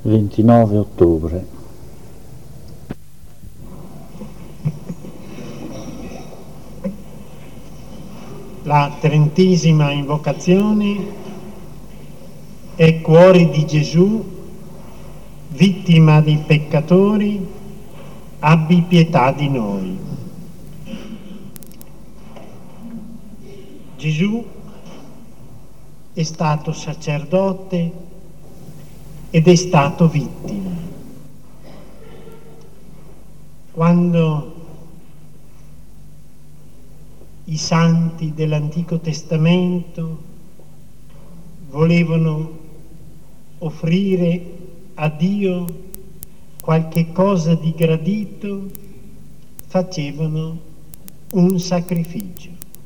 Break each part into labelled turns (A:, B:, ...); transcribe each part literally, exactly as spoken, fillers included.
A: ventinove ottobre.
B: La trentesima invocazione è: cuore di Gesù, vittima dei peccatori, abbi pietà di noi. Gesù è stato sacerdote ed è stato vittima. Quando i santi dell'Antico Testamento volevano offrire a Dio qualche cosa di gradito, facevano un sacrificio.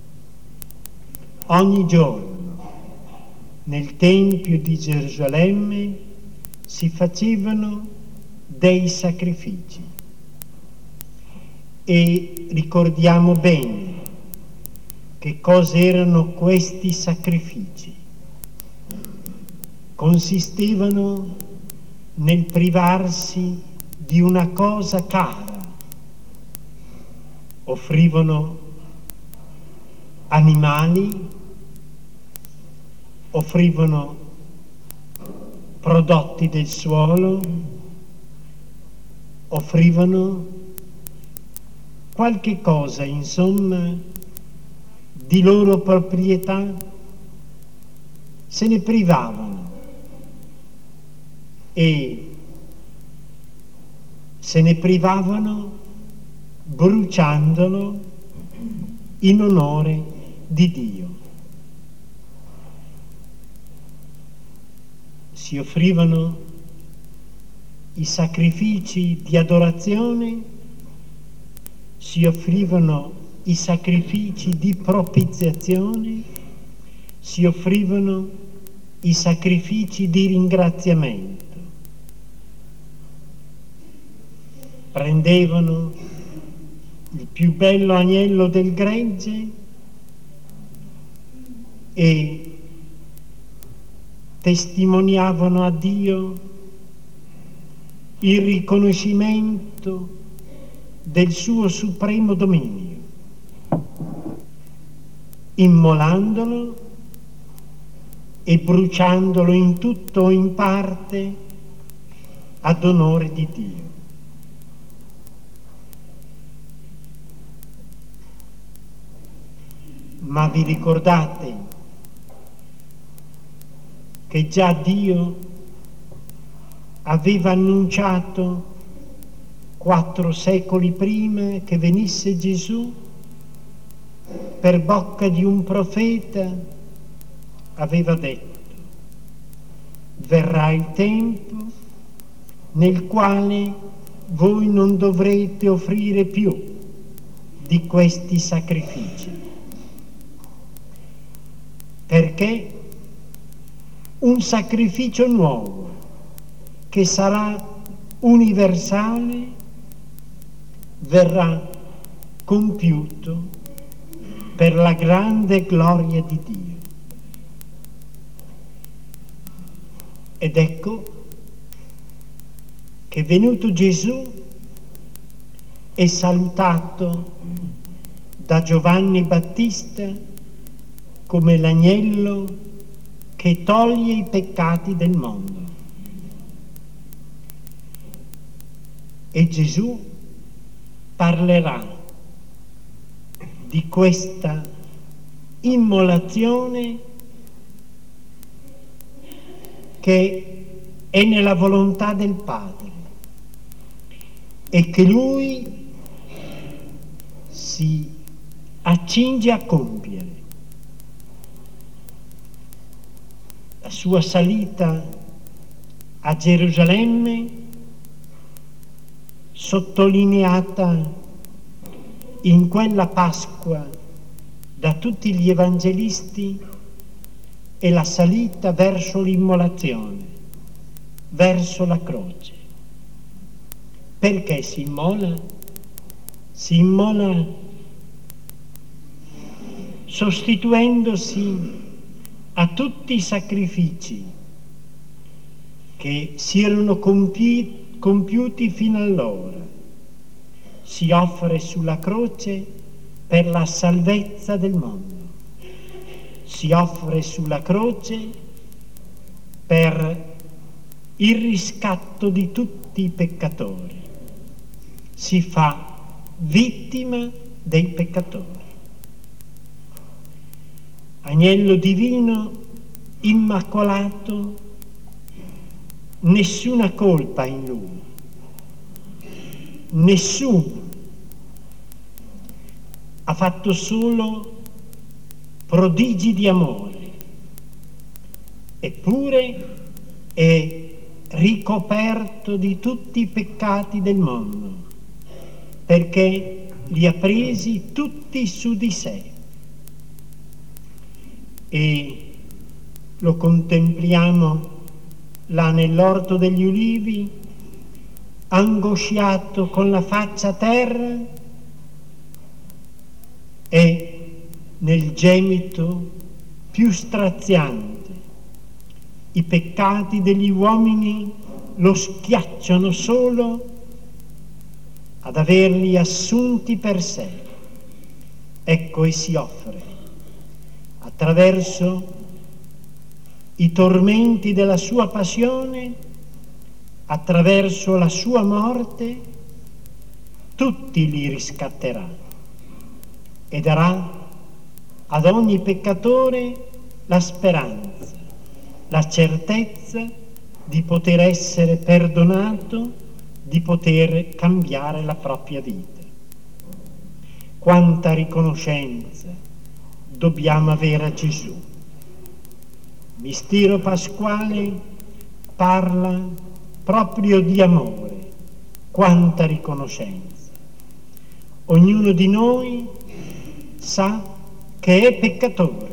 B: Ogni giorno nel Tempio di Gerusalemme si facevano dei sacrifici e ricordiamo bene che cosa erano questi sacrifici. Consistevano nel privarsi di una cosa cara, offrivano animali, offrivano prodotti del suolo, offrivano qualche cosa, insomma, di loro proprietà, se ne privavano e se ne privavano bruciandolo in onore di Dio. Si offrivano i sacrifici di adorazione, si offrivano i sacrifici di propiziazione, si offrivano i sacrifici di ringraziamento. Prendevano il più bello agnello del gregge e testimoniavano a Dio il riconoscimento del suo supremo dominio, immolandolo e bruciandolo in tutto o in parte ad onore di Dio. Ma vi ricordate che già Dio aveva annunciato quattro secoli prima che venisse Gesù, per bocca di un profeta aveva detto: verrà il tempo nel quale voi non dovrete offrire più di questi sacrifici, perché un sacrificio nuovo che sarà universale verrà compiuto per la grande gloria di Dio. Ed ecco che venuto Gesù è salutato da Giovanni Battista come l'agnello che toglie i peccati del mondo. E Gesù parlerà di questa immolazione che è nella volontà del Padre e che Lui si accinge a compiere. La sua salita a Gerusalemme, sottolineata in quella Pasqua da tutti gli evangelisti, è la salita verso l'immolazione, verso la croce. Perché si immola? Si immola sostituendosi a tutti i sacrifici che si erano compi- compiuti fino allora. Si offre sulla croce per la salvezza del mondo. Si offre sulla croce per il riscatto di tutti i peccatori. Si fa vittima dei peccatori. Agnello divino, immacolato, nessuna colpa in lui, nessuno. Ha fatto solo prodigi di amore, eppure è ricoperto di tutti i peccati del mondo, perché li ha presi tutti su di sé. E lo contempliamo là nell'orto degli ulivi, angosciato con la faccia a terra, e nel gemito più straziante i peccati degli uomini lo schiacciano solo ad averli assunti per sé. Ecco, e si offre attraverso i tormenti della sua passione, attraverso la sua morte, tutti li riscatterà e darà ad ogni peccatore la speranza, la certezza di poter essere perdonato, di poter cambiare la propria vita. Quanta riconoscenza dobbiamo avere a Gesù. Mistero pasquale parla proprio di amore. Quanta riconoscenza. Ognuno di noi sa che è peccatore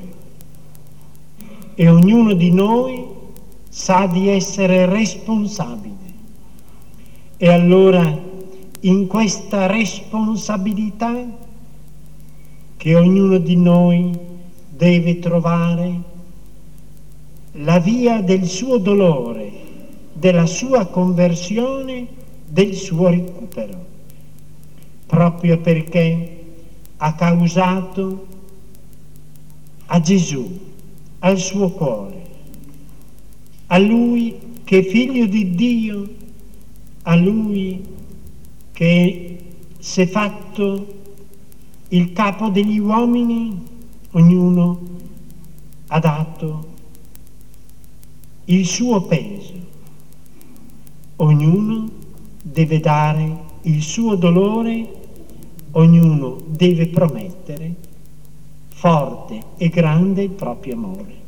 B: e ognuno di noi sa di essere responsabile. E allora in questa responsabilità che ognuno di noi deve trovare la via del suo dolore, della sua conversione, del suo recupero, proprio perché ha causato a Gesù, al suo cuore, a Lui che è figlio di Dio, a Lui che si è fatto il capo degli uomini. Ognuno ha dato il suo peso, ognuno deve dare il suo dolore, ognuno deve promettere forte e grande il proprio amore.